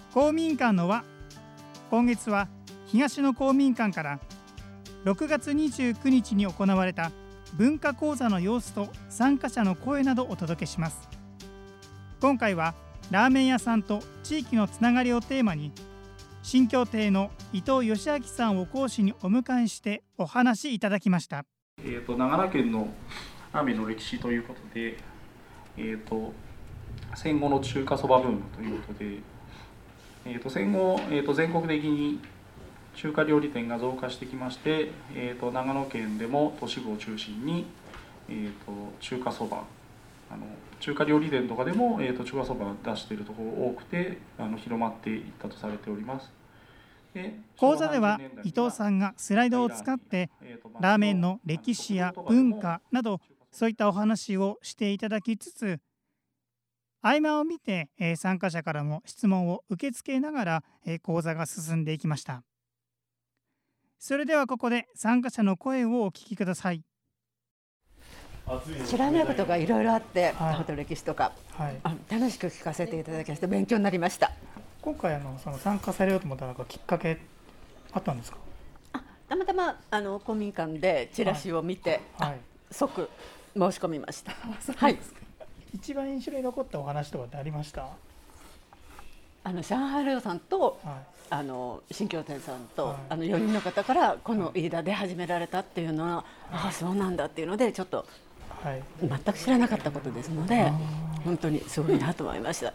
公民館の輪、今月は東の公民館から6月29日に行われた文化講座の様子と参加者の声などをお届けします。今回はラーメン屋さんと地域のつながりをテーマに、新京亭の伊藤義明さんを講師にお迎えしてお話しいただきました。 長野県のラーメンの歴史ということで、戦後の中華そばブームということで、戦後、全国的に中華料理店が増加してきまして、長野県でも都市部を中心に、中華そば、中華料理店とかでも、中華そばを出しているところが多くて広まっていったとされております。 講座では伊藤さんがスライドを使ってラーメンの歴史や文化などそういったお話をしていただきつつ、合間を見て参加者からも質問を受け付けながら講座が進んでいきました。それではここで参加者の声をお聞きください。 知らないことがいろいろあって、 はい、 歴史とか、 はい、 楽しく聞かせていただきまして勉強になりました。 今回その参加されようと思ったきっかけあったんですか？ たまたま公民館でチラシを見て、 はい、 即申し込みました。 はい、一番印象に残ったお話とかってありました？ 上海レオさんと、はい、新京亭さんと、はい、4人の方からこの飯田で始められたっていうのは、そうなんだっていうのでちょっと、はい、全く知らなかったことですので本当にすごいなと思いました。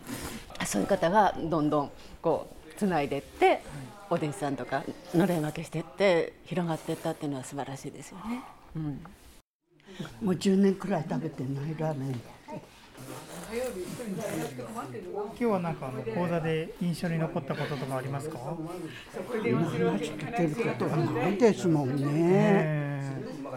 そういう方がどんどんこうつないでいって、はい、お弟子さんとかのれん分けしていって広がっていったっていうのは素晴らしいですよね。 もう10年くらい食べてないラーメン。 今日は講座で印象に残ったこととかありますか？ 話聞けることがないですもんね。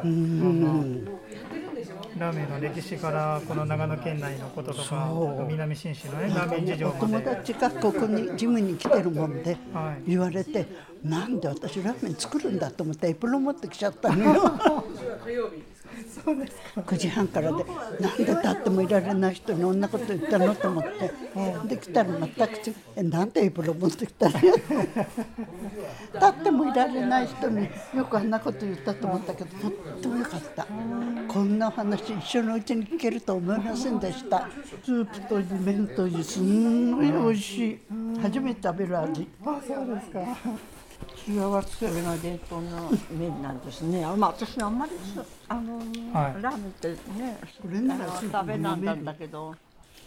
ラーメンの歴史からこの長野県内のこととか、南信州のねラーメン事情まで。 友達がここにジムに来てるもんで言われて、なんで私ラーメン作るんだと思ってエプロン持ってきちゃったのよ。 そうですか。 9時半からで、なんで立ってもいられない人にこんなこと言ったのと思って、できたら全くなんでエプロン持ってきたの立ってもいられない人によくあんなこと言ったと思ったけど、とってもよかった。こんな話一緒のうちに聞けると思いませんでした。スープといい麺といい、すんごい美味しい。初めて食べる味。 そうですか。 幸せな伝統の麺なんですね。私あんまりラーメンってね、 これなら食べなんだけど、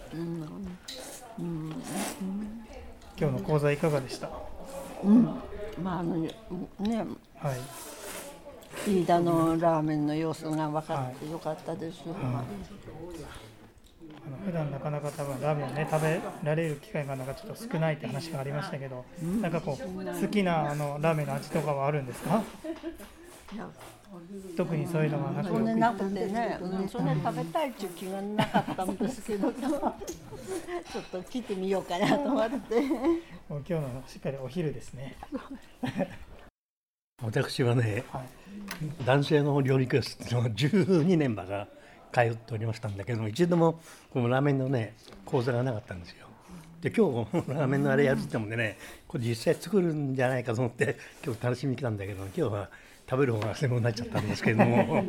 今日の講座いかがでした？ はい、飯田のラーメンの様子が分かってよかったです。 普段なかなか多分ラーメンをね食べられる機会がちょっと少ないって話がありましたけど、好きなラーメンの味とかはあるんですか？特にそういうのはなくて、 そんなくてね、そんな食べたいっていう気がなかったんですけどちょっと聞いてみようかなと思ってもう今日のしっかりお昼ですね。 私はね、男性の料理教室の12年ばか通っておりましたんだけど、一度もこのラーメンのね講座がなかったんですよ。で今日ラーメンのあれやるって言ってもね、これ実際作るんじゃないかと思って今日楽しみに来たんだけど、今日は食べる方が専門になっちゃったんですけれども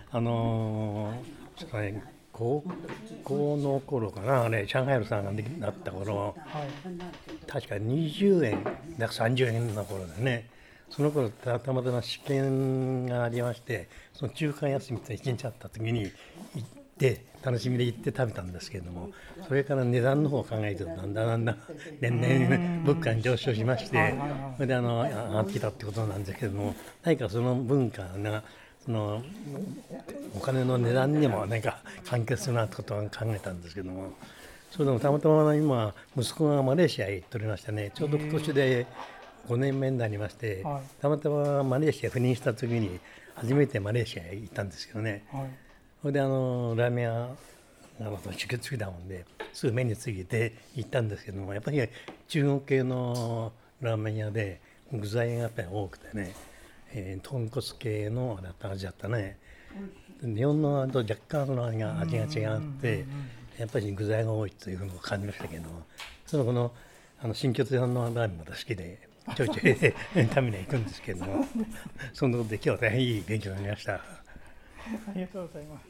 高校の頃かな、上海さんがなった頃、確か20円約30円の頃でね、その頃たまたま試験がありまして、その中間休みって1日あった時に行って楽しみで行って食べたんですけれども、それから値段の方を考えてるとだんだん年々物価に上昇しまして、それで上がってきたってことなんですけれども、何かその文化がそのお金の値段にも何か関係するなってことを考えたんですけども、それでもたまたま今息子がマレーシアへ行っておりましてね、ちょうど今年で5年目になりまして、たまたまマレーシア赴任した時に初めてマレーシアへ行ったんですけどね、それでラーメン屋が中継だもんですぐ目について行ったんですけども、やっぱり中国系のラーメン屋で具材がやっぱり多くてね、豚骨系の味だったね。日本のと若干その味が違って、やっぱり具材が多いというふうに感じましたけど、この新居亭さんのラーメンまた好きでちょいちょい食べには行くんですけどもそのことで今日は大変いい勉強になりました。 ありがとうございます。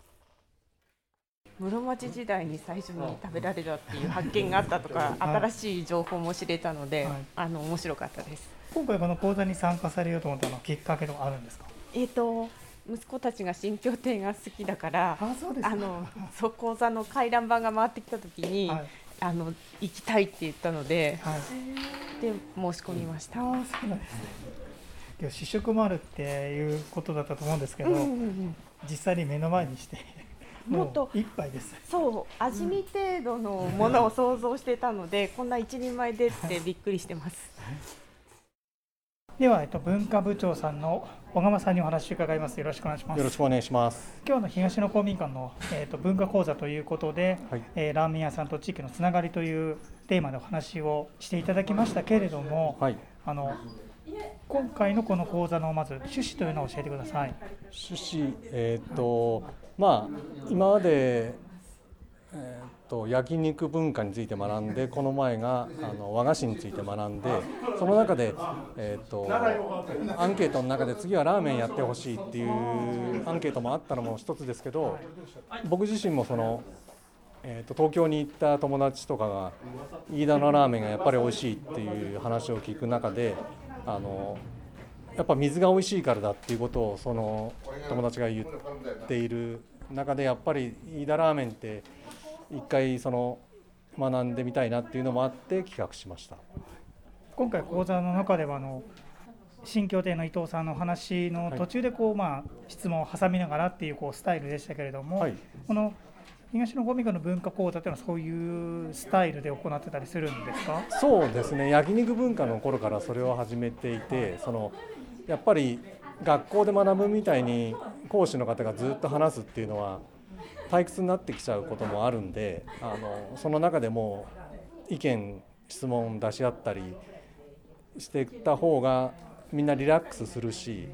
室町時代に最初に食べられたっていう発見があったとか、新しい情報も知れたので、面白かったです。 今回この講座に参加されようと思ったのはきっかけとかあるんですか？ 息子たちが新居亭が好きだから、講座の回覧板が回ってきた時に、行きたいって言ったので、で申し込みました。 そうなんですね。試食もあるっていうことだったと思うんですけど、実際に目の前にしてもっと一杯です。 そう、味見程度のものを想像してたので、こんな一人前でってびっくりしてます。 では、文化部長さんの小川さんにお話を伺います。よろしくお願いします。 よろしくお願いします。 今日の東野公民館の、文化講座ということで、ラーメン屋さんと地域のつながりというテーマでお話をしていただきましたけれども、今回のこの講座のまず趣旨というのを教えてください。 趣旨、今まで、焼肉文化について学んで、この前が和菓子について学んで、その中で、アンケートの中で次はラーメンやってほしいっていうアンケートもあったのも一つですけど、僕自身も東京に行った友達とかが飯田のラーメンがやっぱり美味しいっていう話を聞く中で、やっぱ水が美味しいからだっていうことをその友達が言っている中で、やっぱり飯田ラーメンって一回学んでみたいなっていうのもあって企画しました。 今回講座の中では新居亭の伊藤さんの話の途中で質問を挟みながらっていうスタイルでしたけれども、この東野公民館の文化講座というのはそういうスタイルで行ってたりするんですか？ そうですね、焼肉文化の頃からそれを始めていて、やっぱり学校で学ぶみたいに講師の方がずっと話すっていうのは退屈になってきちゃうこともあるんで、その中でも意見質問出し合ったりしていった方がみんなリラックスするし、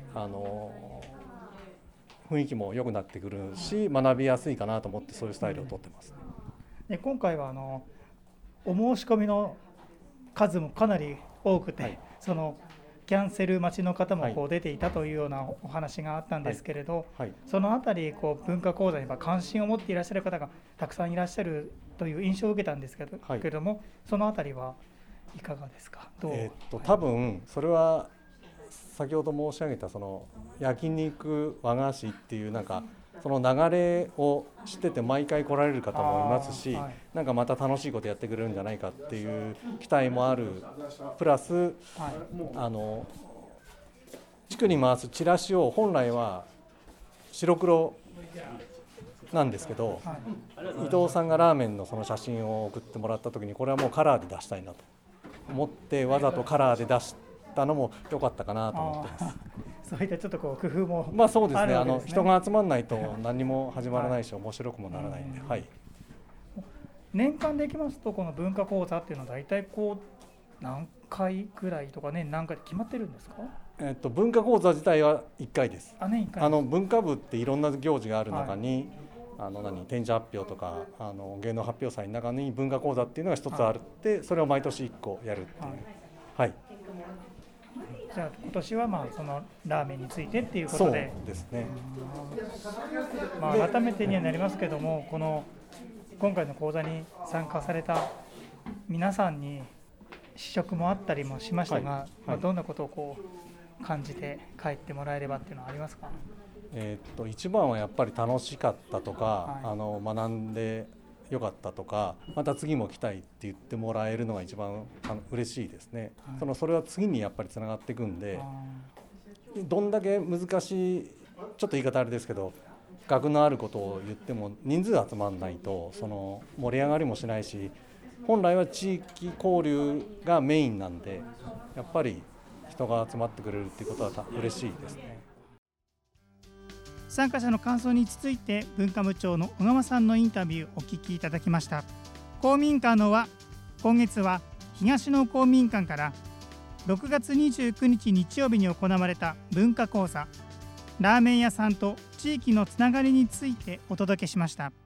雰囲気も良くなってくるし、学びやすいかなと思ってそういうスタイルをとってます。 で今回はお申し込みの数もかなり多くて、キャンセル待ちの方も出ていたというようなお話があったんですけれど、そのあたり文化講座に関心を持っていらっしゃる方がたくさんいらっしゃるという印象を受けたんですけれども、そのあたりはいかがですか？ 多分それは先ほど申し上げた焼肉和菓子っていうその流れを知ってて毎回来られる方もいますし、また楽しいことやってくれるんじゃないかっていう期待もあるプラス、地区に回すチラシを本来は白黒なんですけど、伊藤さんがラーメンのその写真を送ってもらった時にこれはもうカラーで出したいなと思ってわざとカラーで出したのも良かったかなと思ってます。 そういったちょっと工夫もそうですね。人が集まらないと何も始まらないし、面白くもならないんで、 年間でいきますとこの文化講座っていうのは大体何回ぐらいとか年何回で決まってるんですか？ 文化講座自体は1回です。 年1回。 文化部っていろんな行事がある中に、展示発表とか芸能発表祭の中に文化講座っていうのが一つあるって、それを毎年1個やるっていう。 じゃあ今年はそのラーメンについてっていうことで、 そうですね。 改めてにはなりますけども、今回の講座に参加された皆さんに試食もあったりもしましたが、どんなことを感じて帰ってもらえればっていうのはありますか？ 一番はやっぱり楽しかったとか、学んでよかったとか、また次も来たいって言ってもらえるのが一番嬉しいですね。それは次にやっぱりつながっていくんで、どんだけ難しい、ちょっと言い方あれですけど、学のあることを言っても人数集まらないと盛り上がりもしないし、本来は地域交流がメインなんで、やっぱり人が集まってくれるっていうことは嬉しいですね。 参加者の感想について文化部長の小川さんのインタビューをお聞きいただきました。公民館の輪、今月は東野公民館から6月29日日曜日に行われた文化講座、ラーメン屋さんと地域のつながりについてお届けしました。